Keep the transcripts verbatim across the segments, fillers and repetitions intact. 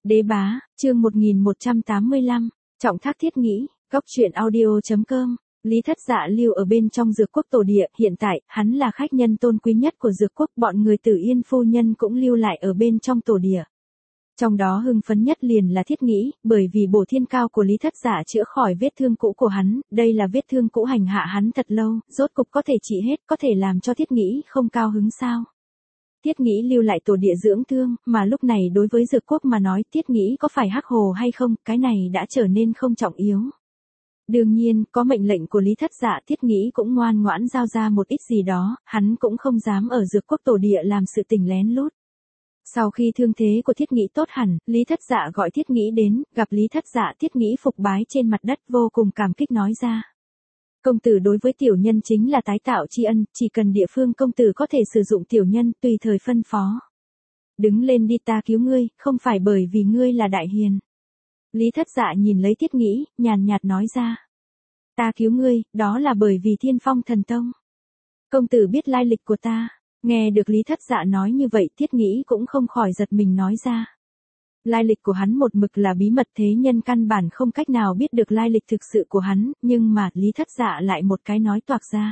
Đế bá, chương một nghìn một trăm tám mươi lăm, trọng thác thiết nghĩ, góc truyện audio chấm com. Lý Thất Dạ lưu ở bên trong Dược Quốc tổ địa, hiện tại, hắn là khách nhân tôn quý nhất của Dược Quốc, bọn người Tử Yên phu nhân cũng lưu lại ở bên trong tổ địa. Trong đó hưng phấn nhất liền là thiết nghĩ, bởi vì bổ thiên cao của Lý Thất Dạ chữa khỏi vết thương cũ của hắn, đây là vết thương cũ hành hạ hắn thật lâu, rốt cục có thể trị hết, có thể làm cho thiết nghĩ không cao hứng sao. Thiết nghĩ lưu lại tổ địa dưỡng thương, mà lúc này đối với Dược Quốc mà nói thiết nghĩ có phải hắc hồ hay không, cái này đã trở nên không trọng yếu. Đương nhiên, có mệnh lệnh của Lý Thất Dạ thiết nghĩ cũng ngoan ngoãn giao ra một ít gì đó, hắn cũng không dám ở Dược Quốc tổ địa làm sự tình lén lút. Sau khi thương thế của thiết nghĩ tốt hẳn, Lý Thất Dạ gọi thiết nghĩ đến, gặp Lý Thất Dạ thiết nghĩ phục bái trên mặt đất vô cùng cảm kích nói ra. Công tử đối với tiểu nhân chính là tái tạo tri ân, chỉ cần địa phương công tử có thể sử dụng tiểu nhân tùy thời phân phó. Đứng lên đi ta cứu ngươi, không phải bởi vì ngươi là đại hiền. Lý Thất Dạ nhìn lấy thiết nghĩ, nhàn nhạt nói ra. Ta cứu ngươi, đó là bởi vì Thiên Phong Thần Tông. Công tử biết lai lịch của ta. Nghe được Lý Thất Dạ nói như vậy thiết nghĩ cũng không khỏi giật mình nói ra. Lai lịch của hắn một mực là bí mật thế nhân căn bản không cách nào biết được lai lịch thực sự của hắn, nhưng mà Lý Thất Dạ lại một cái nói toạc ra.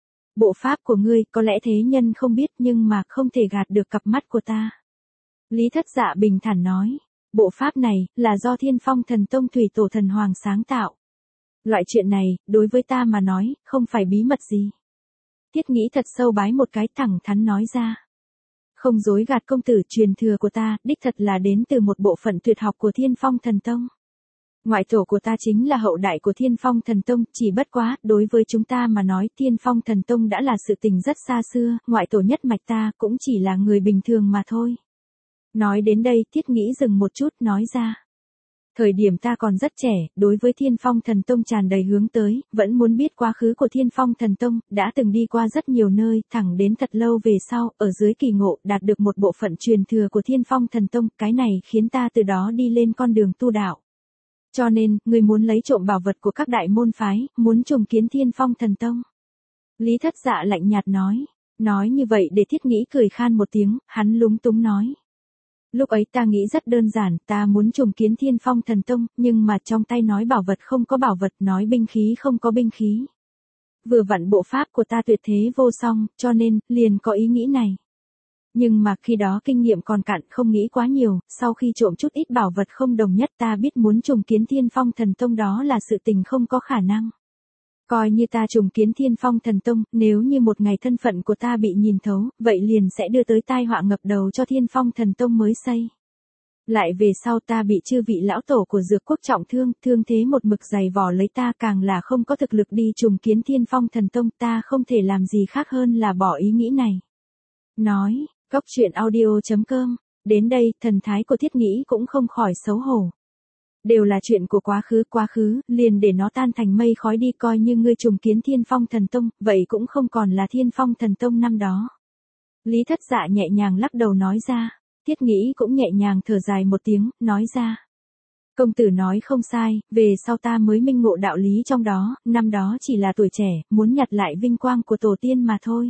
Bộ pháp của ngươi có lẽ thế nhân không biết nhưng mà không thể gạt được cặp mắt của ta. Lý Thất Dạ bình thản nói, bộ pháp này là do Thiên Phong Thần Tông Thủy Tổ Thần Hoàng sáng tạo. Loại chuyện này, đối với ta mà nói, không phải bí mật gì. Thiết nghĩ thật sâu bái một cái thẳng thắn nói ra. Không dối gạt công tử, truyền thừa của ta, đích thật là đến từ một bộ phận tuyệt học của Thiên Phong Thần Tông. Ngoại tổ của ta chính là hậu đại của Thiên Phong Thần Tông, chỉ bất quá, đối với chúng ta mà nói Thiên Phong Thần Tông đã là sự tình rất xa xưa, ngoại tổ nhất mạch ta cũng chỉ là người bình thường mà thôi. Nói đến đây, thiết nghĩ dừng một chút, nói ra. Thời điểm ta còn rất trẻ, đối với Thiên Phong Thần Tông tràn đầy hướng tới, vẫn muốn biết quá khứ của Thiên Phong Thần Tông, đã từng đi qua rất nhiều nơi, thẳng đến thật lâu về sau, ở dưới kỳ ngộ, đạt được một bộ phận truyền thừa của Thiên Phong Thần Tông, cái này khiến ta từ đó đi lên con đường tu đạo. Cho nên, người muốn lấy trộm bảo vật của các đại môn phái, muốn trùng kiến Thiên Phong Thần Tông. Lý Thất Dạ lạnh nhạt nói, nói như vậy để thiết nghĩ cười khan một tiếng, hắn lúng túng nói. Lúc ấy ta nghĩ rất đơn giản, ta muốn trùng kiến Thiên Phong Thần Tông, nhưng mà trong tay nói bảo vật không có bảo vật, nói binh khí không có binh khí. Vừa vặn bộ pháp của ta tuyệt thế vô song, cho nên, liền có ý nghĩ này. Nhưng mà khi đó kinh nghiệm còn cạn không nghĩ quá nhiều, sau khi trộm chút ít bảo vật không đồng nhất ta biết muốn trùng kiến Thiên Phong Thần Tông đó là sự tình không có khả năng. Coi như ta trùng kiến Thiên Phong Thần Tông, nếu như một ngày thân phận của ta bị nhìn thấu, vậy liền sẽ đưa tới tai họa ngập đầu cho Thiên Phong Thần Tông mới xây. Lại về sau ta bị chư vị lão tổ của Dược Quốc trọng thương, thương thế một mực dày vò lấy ta càng là không có thực lực đi trùng kiến Thiên Phong Thần Tông, ta không thể làm gì khác hơn là bỏ ý nghĩ này. Nói, góc truyện audio chấm com, đến đây, thần thái của thiết nghĩ cũng không khỏi xấu hổ. Đều là chuyện của quá khứ, quá khứ, liền để nó tan thành mây khói đi coi như ngươi trùng kiến Thiên Phong Thần Tông, vậy cũng không còn là Thiên Phong Thần Tông năm đó. Lý Thất Dạ nhẹ nhàng lắc đầu nói ra, thiết nghĩ cũng nhẹ nhàng thở dài một tiếng, nói ra. Công tử nói không sai, về sau ta mới minh ngộ đạo lý trong đó, năm đó chỉ là tuổi trẻ, muốn nhặt lại vinh quang của tổ tiên mà thôi.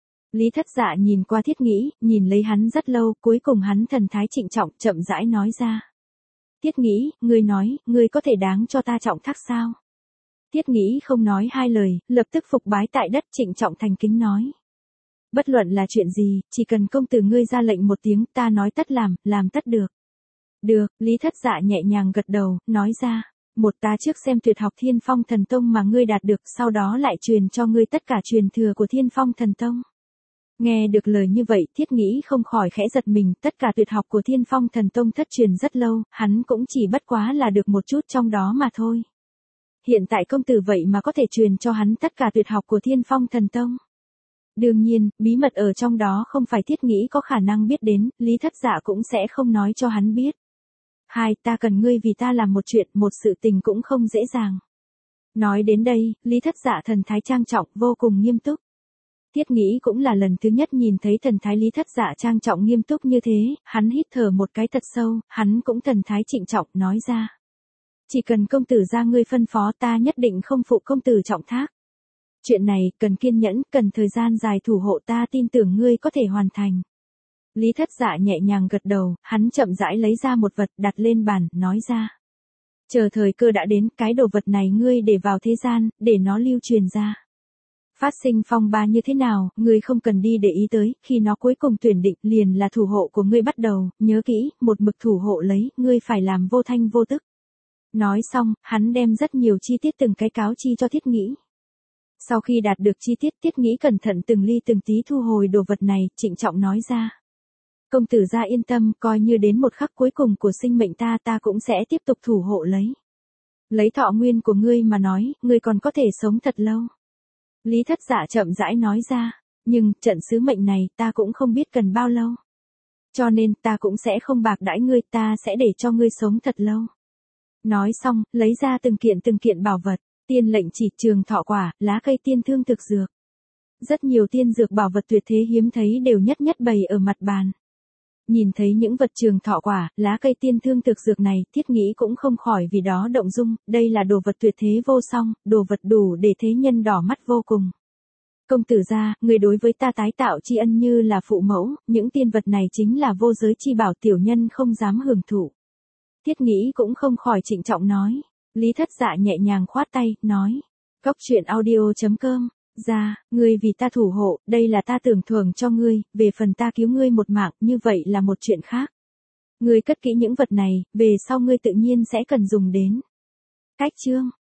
Lý Thất Dạ nhìn qua thiết nghĩ, nhìn lấy hắn rất lâu, cuối cùng hắn thần thái trịnh trọng, chậm rãi nói ra. Thiết nghĩ, ngươi nói, ngươi có thể đáng cho ta trọng thác sao? Thiết nghĩ không nói hai lời, lập tức phục bái tại đất trịnh trọng thành kính nói. Bất luận là chuyện gì, chỉ cần công tử ngươi ra lệnh một tiếng, ta nói tất làm, làm tất được. Được, Lý Thất Dạ nhẹ nhàng gật đầu, nói ra. Một ta trước xem tuyệt học Thiên Phong Thần Tông mà ngươi đạt được, sau đó lại truyền cho ngươi tất cả truyền thừa của Thiên Phong Thần Tông. Nghe được lời như vậy, thiết nghĩ không khỏi khẽ giật mình, tất cả tuyệt học của Thiên Phong Thần Tông thất truyền rất lâu, hắn cũng chỉ bất quá là được một chút trong đó mà thôi. Hiện tại công tử vậy mà có thể truyền cho hắn tất cả tuyệt học của Thiên Phong Thần Tông. Đương nhiên, bí mật ở trong đó không phải thiết nghĩ có khả năng biết đến, Lý Thất Dạ cũng sẽ không nói cho hắn biết. Hai, ta cần ngươi vì ta làm một chuyện, một sự tình cũng không dễ dàng. Nói đến đây, Lý Thất Dạ thần thái trang trọng, vô cùng nghiêm túc. Thiết nghĩ cũng là lần thứ nhất nhìn thấy thần thái Lý Thất Dạ trang trọng nghiêm túc như thế, hắn hít thở một cái thật sâu, hắn cũng thần thái trịnh trọng, nói ra. Chỉ cần công tử ra ngươi phân phó ta nhất định không phụ công tử trọng thác. Chuyện này, cần kiên nhẫn, cần thời gian dài thủ hộ ta tin tưởng ngươi có thể hoàn thành. Lý Thất Dạ nhẹ nhàng gật đầu, hắn chậm rãi lấy ra một vật đặt lên bàn, nói ra. Chờ thời cơ đã đến, cái đồ vật này ngươi để vào thế gian, để nó lưu truyền ra. Phát sinh phong ba như thế nào, ngươi không cần đi để ý tới, khi nó cuối cùng tuyển định liền là thủ hộ của ngươi bắt đầu, nhớ kỹ, một mực thủ hộ lấy, ngươi phải làm vô thanh vô tức. Nói xong, hắn đem rất nhiều chi tiết từng cái cáo chi cho Thiết Nghĩ. Sau khi đạt được chi tiết, Thiết Nghĩ cẩn thận từng ly từng tí thu hồi đồ vật này, trịnh trọng nói ra. Công tử gia yên tâm, coi như đến một khắc cuối cùng của sinh mệnh ta ta cũng sẽ tiếp tục thủ hộ lấy. Lấy thọ nguyên của ngươi mà nói, ngươi còn có thể sống thật lâu. Lý Thất Dạ chậm rãi nói ra, nhưng trận sứ mệnh này ta cũng không biết cần bao lâu. Cho nên ta cũng sẽ không bạc đãi ngươi, ta sẽ để cho ngươi sống thật lâu. Nói xong, lấy ra từng kiện từng kiện bảo vật, tiên lệnh chỉ, trường thọ quả, lá cây tiên thương thực dược. Rất nhiều tiên dược bảo vật tuyệt thế hiếm thấy đều nhất nhất bày ở mặt bàn. Nhìn thấy những vật trường thọ quả, lá cây tiên thương thực dược này, Thiết Nghĩ cũng không khỏi vì đó động dung, đây là đồ vật tuyệt thế vô song, đồ vật đủ để thế nhân đỏ mắt vô cùng. Công tử gia, người đối với ta tái tạo tri ân như là phụ mẫu, những tiên vật này chính là vô giới chi bảo tiểu nhân không dám hưởng thụ. Thiết Nghĩ cũng không khỏi trịnh trọng nói. Lý Thất Dạ nhẹ nhàng khoát tay, nói. Cốc truyện audio chấm com. Ra, ngươi vì ta thủ hộ, đây là ta tưởng thưởng cho ngươi, về phần ta cứu ngươi một mạng, như vậy là một chuyện khác. Ngươi cất kỹ những vật này, về sau ngươi tự nhiên sẽ cần dùng đến. Cách chương